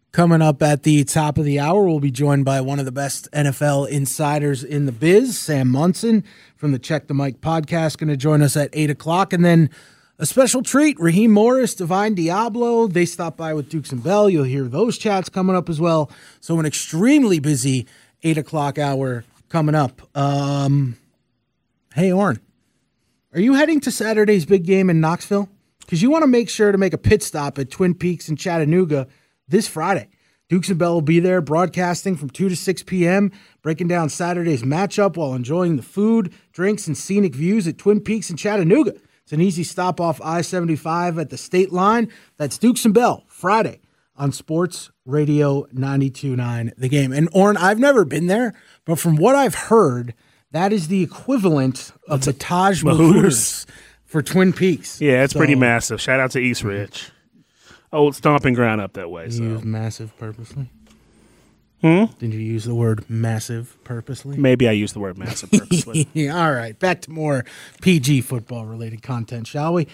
Coming up at the top of the hour, we'll be joined by one of the best NFL insiders in the biz, Sam Munson from the Check the Mic podcast, going to join us at 8 o'clock. And then a special treat, Raheem Morris, Divine Diablo. They stop by with Dukes and Bell. You'll hear those chats coming up as well. So an extremely busy 8 o'clock hour coming up. Hey, Orrin, are you heading to Saturday's big game in Knoxville? Because you want to make sure to make a pit stop at Twin Peaks in Chattanooga this Friday. Dukes and Bell will be there broadcasting from 2 to 6 p.m., breaking down Saturday's matchup while enjoying the food, drinks, and scenic views at Twin Peaks in Chattanooga. It's an easy stop off I-75 at the state line. That's Dukes and Bell, Friday on Sports Radio 92.9 The Game. And, Orrin, I've never been there, but from what I've heard, that is the equivalent of the Taj Mahal for Twin Peaks. Yeah, it's pretty massive. Shout out to East Ridge. Old stomping ground up that way. Did you use massive purposely? Did you use the word massive purposely? Maybe I used the word massive purposely. All right, back to more PG football-related content, shall we?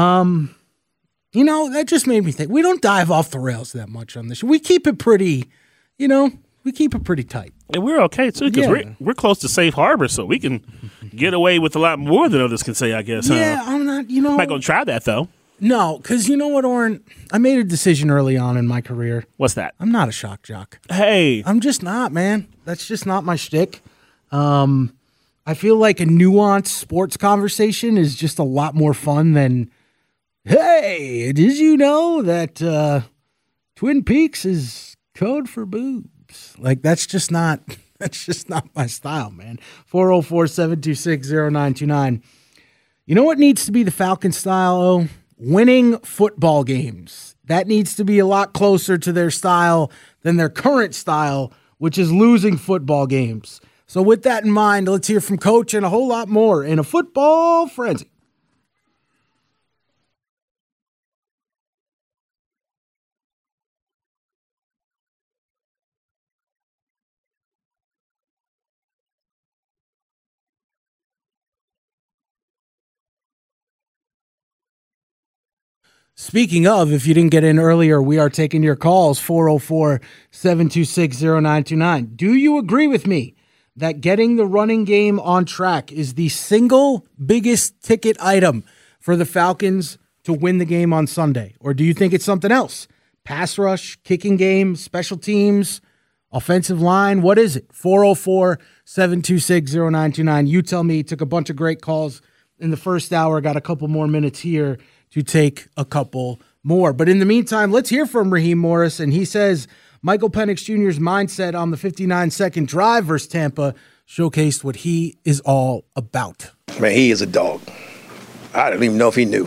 That just made me think. We don't dive off the rails that much on this show. We keep it pretty, we keep it pretty tight. And we're okay, too, because we're close to safe harbor, so we can get away with a lot more than others can say, I guess. Yeah, I'm not, I'm not going to try that, though. No, because you know what, Orrin? I made a decision early on in my career. What's that? I'm not a shock jock. Hey. I'm just not, man. That's just not my shtick. I feel like a nuanced sports conversation is just a lot more fun than, hey, did you know that Twin Peaks is code for boobs? Like, that's just not my style, man. 404-726-0929. You know what needs to be the Falcon style, winning football games. That needs to be a lot closer to their style than their current style, which is losing football games. So with that in mind, let's hear from Coach and a whole lot more in a football frenzy. Speaking of, if you didn't get in earlier, we are taking your calls, 404-726-0929. Do you agree with me that getting the running game on track is the single biggest ticket item for the Falcons to win the game on Sunday? Or do you think it's something else? Pass rush, kicking game, special teams, offensive line? What is it? 404-726-0929. You tell me. Took a bunch of great calls in the first hour. Got a couple more minutes here to take a couple more. But in the meantime, let's hear from Raheem Morris. And he says Michael Penix Jr.'s mindset on the 59-second drive versus Tampa showcased what he is all about. Man, he is a dog. I don't even know if he knew.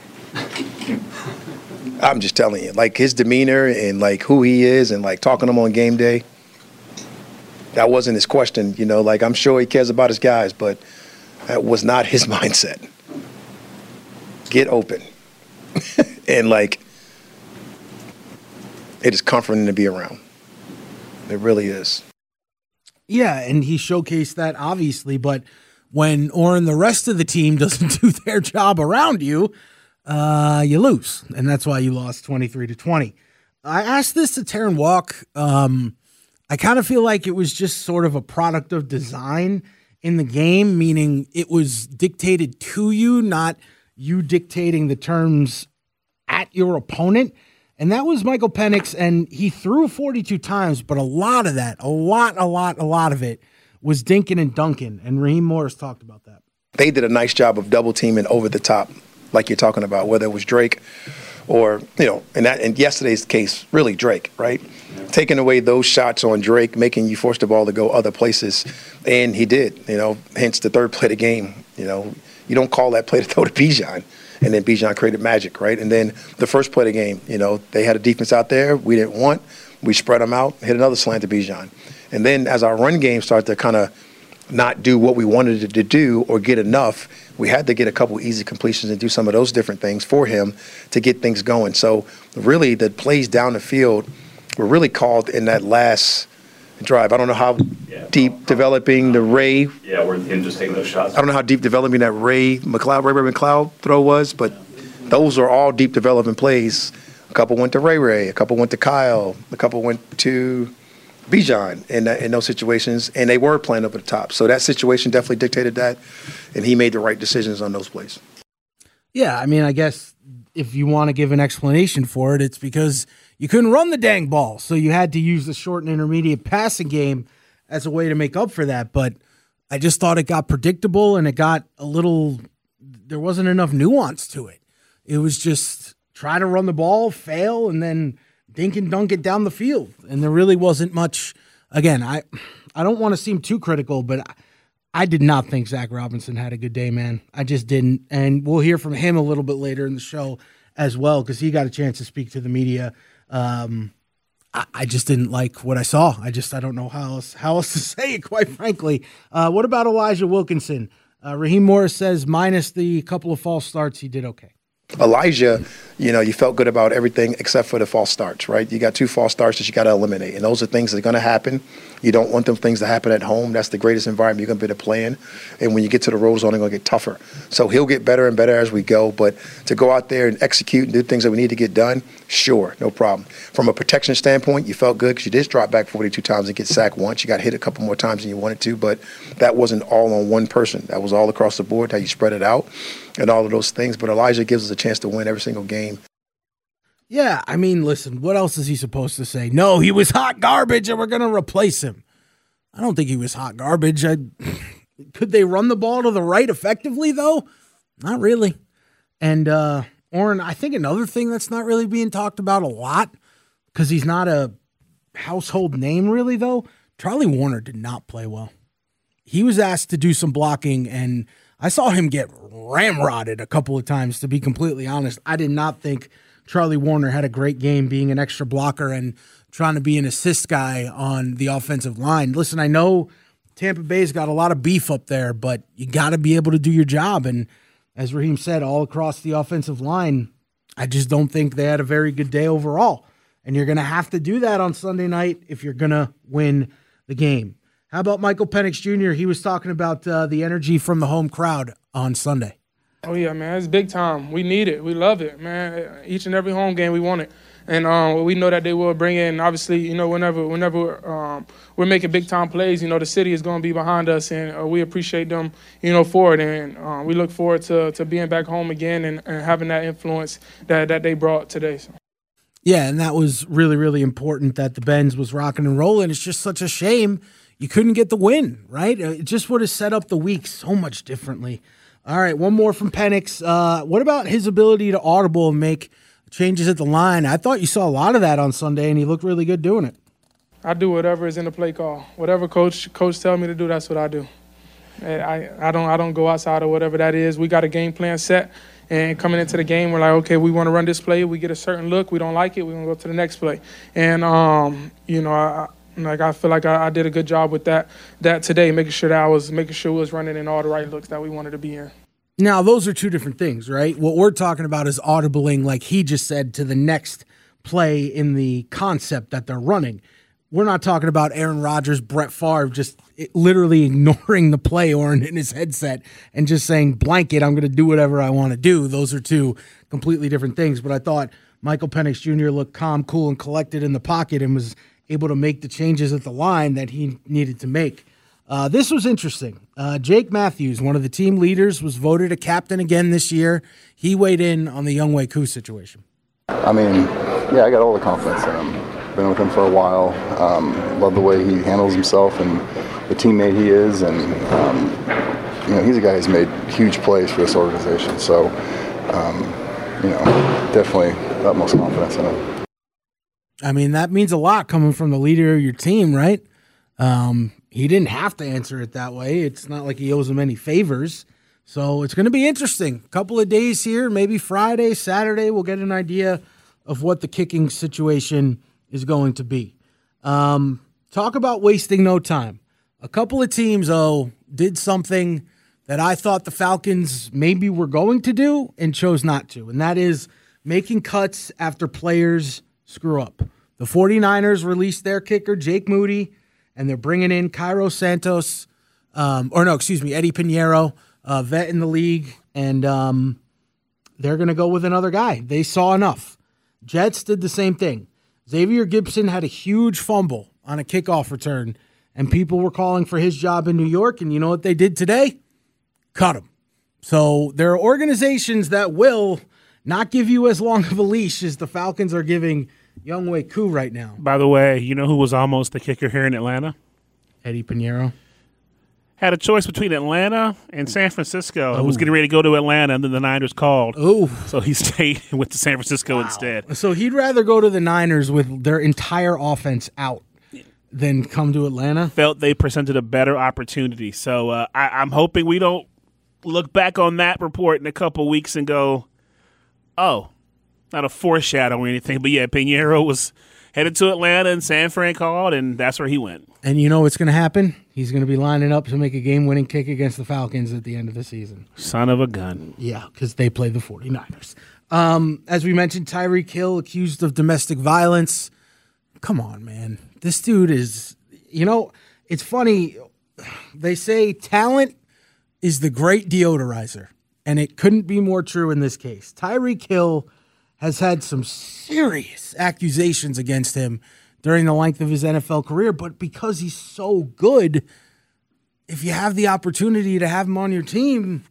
I'm just telling you, like his demeanor and like who he is and like talking to him on game day, that wasn't his question. Like I'm sure he cares about his guys, but that was not his mindset. Get open. And like, it is comforting to be around. It really is. Yeah, and he showcased that obviously, but when the rest of the team doesn't do their job around you, you lose. And that's why you lost 23-20. I asked this to Taryn Walk. I kind of feel like it was just sort of a product of design in the game, meaning it was dictated to you, not you dictating the terms at your opponent. And that was Michael Penix, and he threw 42 times, but a lot of that, a lot of it was dinking and dunking, and Raheem Morris talked about that. They did a nice job of double teaming over the top, like you're talking about, whether it was Drake or, in yesterday's case, really Drake, right? Yeah. Taking away those shots on Drake, making you force the ball to go other places, and he did, hence the third play of the game, You don't call that play to throw to Bijan, and then Bijan created magic, right? And then the first play of the game, they had a defense out there we didn't want. We spread them out, hit another slant to Bijan. And then as our run game started to kind of not do what we wanted it to do or get enough, we had to get a couple easy completions and do some of those different things for him to get things going. So really the plays down the field were really called in that last drive. I don't know how deep developing the Ray. Yeah, we're him just taking those shots. I don't know how deep developing that Ray McLeod throw was, but those are all deep development plays A couple went to Ray, a couple went to Kyle, a couple went to Bijan in those situations, and they were playing up at the top. So that situation definitely dictated that, and he made the right decisions on those plays. Yeah, I mean, I guess if you want to give an explanation for it, it's because you couldn't run the dang ball, so you had to use the short and intermediate passing game as a way to make up for that. But I just thought it got predictable, and it got a little – there wasn't enough nuance to it. It was just try to run the ball, fail, and then – dink and dunk it down the field. And there really wasn't much. Again, I don't want to seem too critical, but I did not think Zach Robinson had a good day, man. I just didn't. And we'll hear from him a little bit later in the show as well, because he got a chance to speak to the media. I just didn't like what I saw. I don't know how else to say it, quite frankly. What about Elijah Wilkinson? Raheem Morris says minus the couple of false starts, he did okay. Elijah, you felt good about everything except for the false starts, right? You got 2 false starts that you got to eliminate, and those are things that are going to happen. You don't want them things to happen at home. That's the greatest environment you're going to be able to play in. And when you get to the road zone, it's going to get tougher. So he'll get better and better as we go. But to go out there and execute and do things that we need to get done, sure, no problem. From a protection standpoint, you felt good because you did drop back 42 times and get sacked once. You got hit a couple more times than you wanted to, but that wasn't all on one person. That was all across the board, how you spread it out and all of those things. But Elijah gives us a chance to win every single game. Yeah, I mean, listen, what else is he supposed to say? No, he was hot garbage and we're going to replace him. I don't think he was hot garbage. Could they run the ball to the right effectively, though? Not really. And, Oren, I think another thing that's not really being talked about a lot, because he's not a household name really, though, Charlie Woerner did not play well. He was asked to do some blocking, and I saw him get ramrodded a couple of times, to be completely honest. I did not think Charlie Woerner had a great game being an extra blocker and trying to be an assist guy on the offensive line. Listen, I know Tampa Bay's got a lot of beef up there, but you got to be able to do your job. And as Raheem said, all across the offensive line, I just don't think they had a very good day overall. And you're going to have to do that on Sunday night if you're going to win the game. How about Michael Penix Jr.? He was talking about the energy from the home crowd on Sunday. Oh, yeah, man, it's big time. We need it. We love it, man. Each and every home game, we want it. And we know that they will bring in, obviously, whenever we're making big-time plays, the city is going to be behind us, and we appreciate them, for it. And we look forward to being back home again and having that influence that they brought today. So. Yeah, and that was really, really important that the Benz was rocking and rolling. It's just such a shame you couldn't get the win, right? It just would have set up the week so much differently. All right, one more from Penix. What about his ability to audible and make changes at the line? I thought you saw a lot of that on Sunday, and he looked really good doing it. I do whatever is in the play call. Whatever coach tells me to do, that's what I do. I don't go outside of whatever that is. We got a game plan set, and coming into the game, we're like, okay, we want to run this play. We get a certain look. We don't like it. We're going to go to the next play. And, I feel like I did a good job with that today, making sure it was running in all the right looks that we wanted to be in. Now, those are two different things, right? What we're talking about is audibling, like he just said, to the next play in the concept that they're running. We're not talking about Aaron Rodgers, Brett Favre, just literally ignoring the play or in his headset and just saying, blanket, I'm going to do whatever I want to do. Those are two completely different things. But I thought Michael Penix Jr. looked calm, cool, and collected in the pocket and was able to make the changes at the line that he needed to make. This was interesting. Jake Matthews, one of the team leaders, was voted a captain again this year. He weighed in on the Younghoe Koo situation. I mean, yeah, I got all the confidence in him. Been with him for a while. Love the way he handles himself and the teammate he is. And, he's a guy who's made huge plays for this organization. So, definitely utmost confidence in him. I mean, that means a lot coming from the leader of your team, right? He didn't have to answer it that way. It's not like he owes him any favors. So it's going to be interesting. A couple of days here, maybe Friday, Saturday, we'll get an idea of what the kicking situation is going to be. Talk about wasting no time. A couple of teams, did something that I thought the Falcons maybe were going to do and chose not to, and that is making cuts after players screw up. The 49ers released their kicker, Jake Moody, and they're bringing in Cairo Santos, Eddie Pinheiro, vet in the league, and they're going to go with another guy. They saw enough. Jets did the same thing. Xavier Gibson had a huge fumble on a kickoff return, and people were calling for his job in New York, and you know what they did today? Cut him. So there are organizations that will not give you as long of a leash as the Falcons are giving Younghoe Koo right now. By the way, you know who was almost the kicker here in Atlanta? Eddie Pinheiro. Had a choice between Atlanta and San Francisco. I was getting ready to go to Atlanta, and then the Niners called. Ooh. So he stayed with the San Francisco instead. So he'd rather go to the Niners with their entire offense out than come to Atlanta? Felt they presented a better opportunity. So I'm hoping we don't look back on that report in a couple weeks and go, oh, not a foreshadow or anything. But, yeah, Pinheiro was headed to Atlanta, and San Fran called, and that's where he went. And you know what's going to happen? He's going to be lining up to make a game-winning kick against the Falcons at the end of the season. Son of a gun. Yeah, because they play the 49ers. As we mentioned, Tyreek Hill accused of domestic violence. Come on, man. This dude is, it's funny. They say talent is the great deodorizer, and it couldn't be more true in this case. Tyreek Hill has had some serious accusations against him during the length of his NFL career, but because he's so good, if you have the opportunity to have him on your team,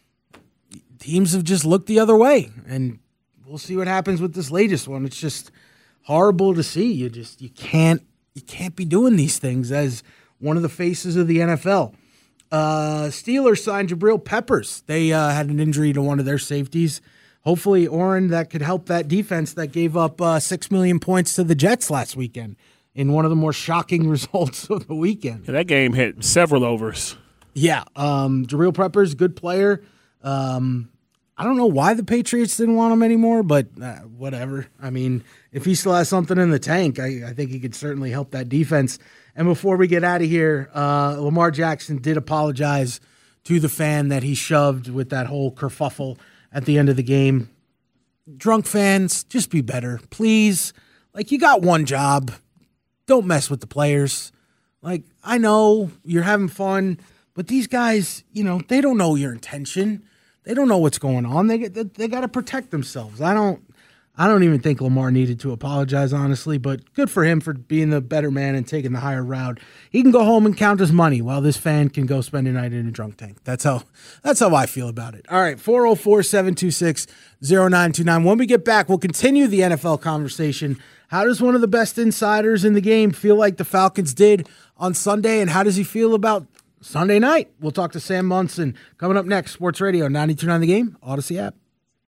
teams have just looked the other way, and we'll see what happens with this latest one. It's just horrible to see. You can't be doing these things as one of the faces of the NFL. Steelers signed Jabril Peppers. They had an injury to one of their safeties. Hopefully, Oren, that could help that defense that gave up 6 million points to the Jets last weekend in one of the more shocking results of the weekend. Yeah, that game hit several overs. Yeah, Jabril Peppers, good player. I don't know why the Patriots didn't want him anymore, but whatever. I mean, if he still has something in the tank, I think he could certainly help that defense. And before we get out of here, Lamar Jackson did apologize to the fan that he shoved with that whole kerfuffle at the end of the game. Drunk fans, just be better, please. Like, you got one job. Don't mess with the players. Like, I know you're having fun, but these guys, they don't know your intention. They don't know what's going on. They got to protect themselves. I don't even think Lamar needed to apologize, honestly, but good for him for being the better man and taking the higher route. He can go home and count his money while this fan can go spend a night in a drunk tank. That's how I feel about it. All right, 404-726-0929. When we get back, we'll continue the NFL conversation. How does one of the best insiders in the game feel like the Falcons did on Sunday, and how does he feel about Sunday night? We'll talk to Sam Munson coming up next. Sports Radio 92.9 The Game, Odyssey app.